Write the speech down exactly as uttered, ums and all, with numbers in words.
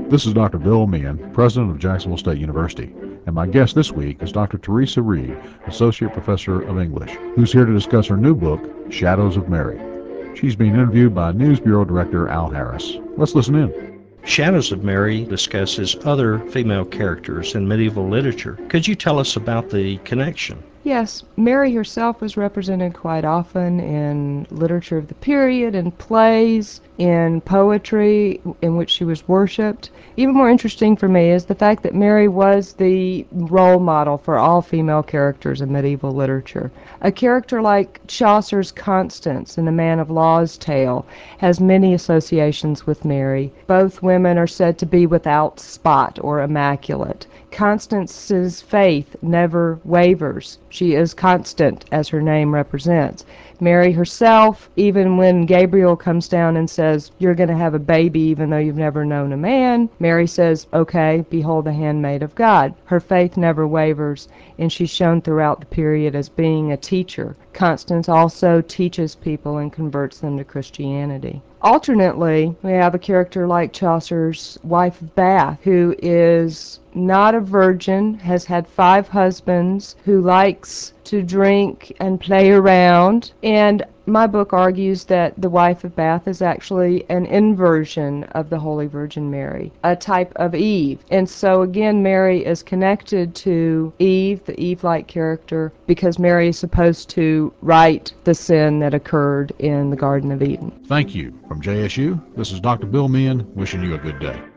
This is Doctor Bill Meehan, president of Jacksonville State University, and my guest this week is Doctor Teresa Reed, associate professor of English, who's here to discuss her new book, Shadows of Mary. She's being interviewed by News Bureau Director Al Harris. Let's listen in. Shadows of Mary discusses other female characters in medieval literature. Could you tell us about the connection? Yes, Mary herself was represented quite often in literature of the period, in plays, in poetry in which she was worshipped. Even more interesting for me is the fact that Mary was the role model for all female characters in medieval literature. A character like Chaucer's Constance in the Man of Law's Tale has many associations with Mary. Both women are said to be without spot or immaculate. Constance's faith never wavers. She is constant, as her name represents. Mary herself, even when Gabriel comes down and says, "You're going to have a baby even though you've never known a man," Mary says, "Okay, behold the handmaid of God." Her faith never wavers, and she's shown throughout the period as being a teacher. Constance also teaches people and converts them to Christianity. Alternately, we have a character like Chaucer's wife of Bath, who is not a virgin, has had five husbands, who likes to drink and play around. And my book argues that the wife of Bath is actually an inversion of the Holy Virgin Mary, a type of Eve. And so again, Mary is connected to Eve, the Eve-like character, because Mary is supposed to right the sin that occurred in the Garden of Eden. Thank you. From J S U, this is Doctor Bill Meehan wishing you a good day.